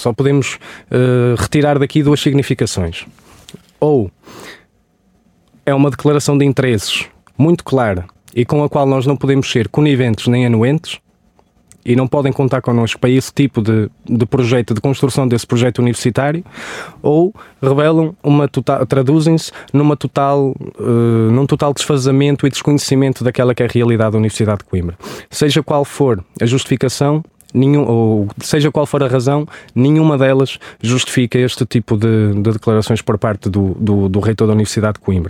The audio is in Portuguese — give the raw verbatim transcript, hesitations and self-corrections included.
Só podemos uh, retirar daqui duas significações. Ou é uma declaração de interesses muito clara e com a qual nós não podemos ser coniventes nem anuentes, e não podem contar connosco para esse tipo de, de projeto, de construção desse projeto universitário, ou revelam uma total, traduzem-se numa total, uh, num total desfazamento e desconhecimento daquela que é a realidade da Universidade de Coimbra. Seja qual for a justificação, nenhum, ou seja qual for a razão, nenhuma delas justifica este tipo de, de declarações por parte do, do, do reitor da Universidade de Coimbra.